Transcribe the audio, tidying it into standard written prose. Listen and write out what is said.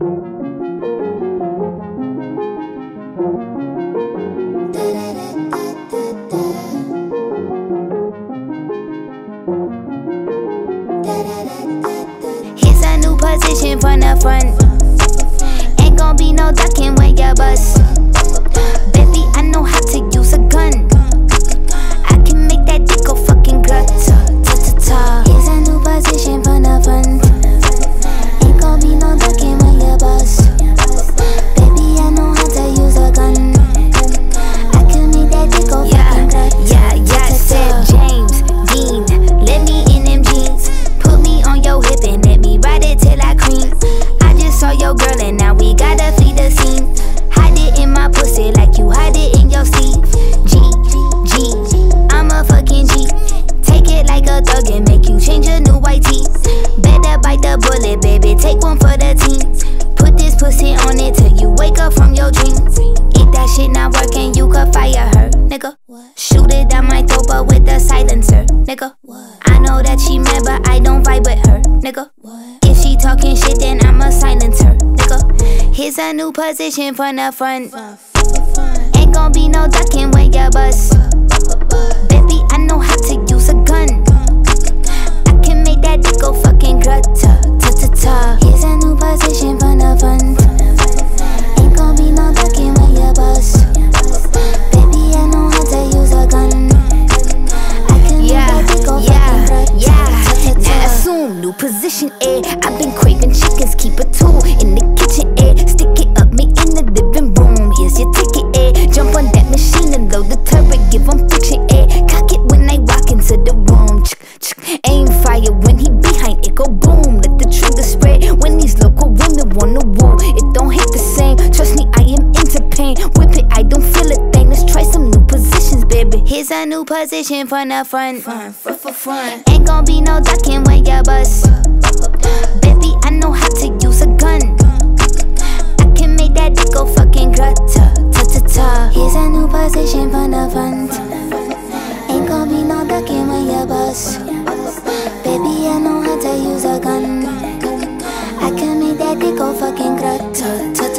Here's a new position from the front. Ain't gon' be no ducking when you bust. Baby, I know how to use a gun. I can make that dick go fucking grutta. Here's a new position from the front. Ain't gon' be no ducking when you bust. Baby, I know how to use a gun. I can make that dick go fucking grutta. Yeah, said James Dean. Let me in them jeans. Put me on your hip and let me ride it till I cream. I just saw your girl and now we gotta flee the scene. Hide it in my pussy like you hide it in your sleeve. G, I'm a fucking G. Take it like a thug and make you change a new white tee. Better bite the bullet, baby, take one for the team. Put this pussy on it till you wake up from your dreams. If that shit not working, you could fire her, nigga. Shoot it down my throat but with a silencer, nigga. I know that she mad but I don't vibe with her, nigga. If she talking shit then I'ma silence her, nigga. Here's a new position from the front. Ain't gon' be no ducking when you bust. Baby, I know how to use a gun. I can make that dick go fucking grutta. Here's a new position from the front. Ain't gon' be no ducking when you bust. Baby, I know how to use a gun. I can make that dick go fucking grutta. Now assume new position, I've been craving chickens, keep a tool in the kitchen, stick it up me in the living room. Here's your ticket, jump on that machine and load the turret, give 'em friction, cock it when I walk into the room. Aim fire when he behind it, go boom. Let the trigger spread when these local women wanna woo. It don't hit the same, trust me, I am into pain. Whip it, I don't feel a thing. Let's try some new positions, baby. Here's a new position from the front. Ain't gon' be no ducking when you bust. Baby, I know how to use a gun. I can make that dick go fucking grutta. Here's a new position from the front. Ain't gon' be no ducking when you bust. Baby, I know how to use a gun. I can make that dick go fucking grutta.